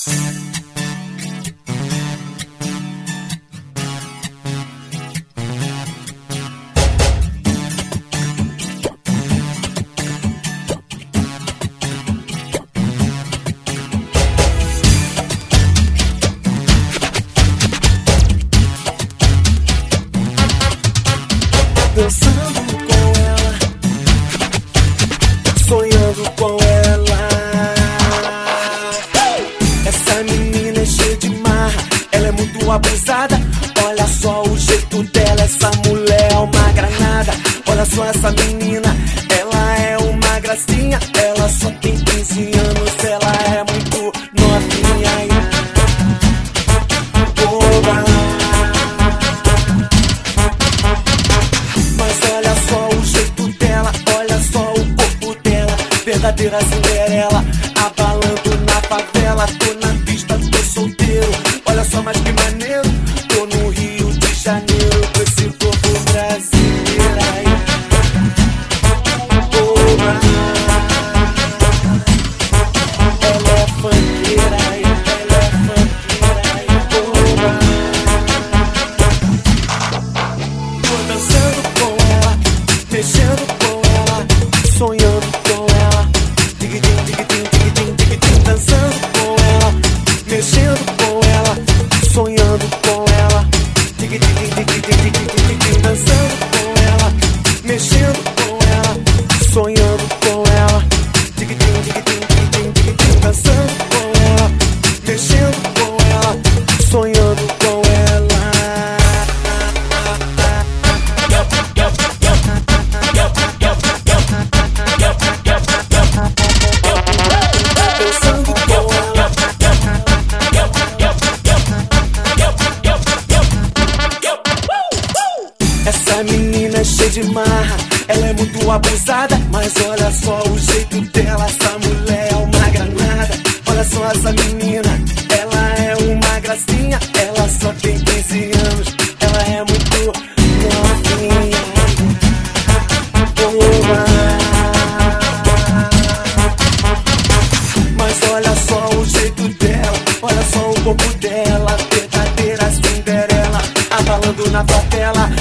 Dançando com ela, sonhando com ela. Essa menina é cheia de marra, ela é muito abusada. Olha só o jeito dela, essa mulher é uma granada. Olha só essa menina, ela é uma gracinha. Ela só tem 15 anos, ela é muito novinha. Boba. Mas olha só o jeito dela, olha só o corpo dela. Verdadeira Cinderela, abalando na favela. Tô na pista, tô solteiro, olha só mais que maneiro. Tô no Rio de Janeiro com esse povo brasileiro. Boba. Ela é funkeira, ela é funkeira. Boba. Tô dançando com ela, mexendo com ela, sonhando com ela. Dig-dig, dig-dig, dig-dig, dig-dig. Dançando com ela, mexendo com ela, sonhando com ela. Dig-dig, dig-dig, dig-dig, dig-dig. Dançando com ela, mexendo com ela, sonhando com ela. Dig-dig, dig-dig, dig-dig, dig-dig. Dançando com ela, mexendo com ela, sonhando com ela. Dançando com ela. Essa menina é cheia de marra, ela é muito abusada. Mas olha só o jeito dela, essa mulher é uma granada. Olha só essa menina, ela é uma gracinha. Ela só tem 15 anos, ela é muito novinha. Boa. Mas olha só o jeito dela, olha só o corpo dela. Verdadeira Cinderela, abalando na favela.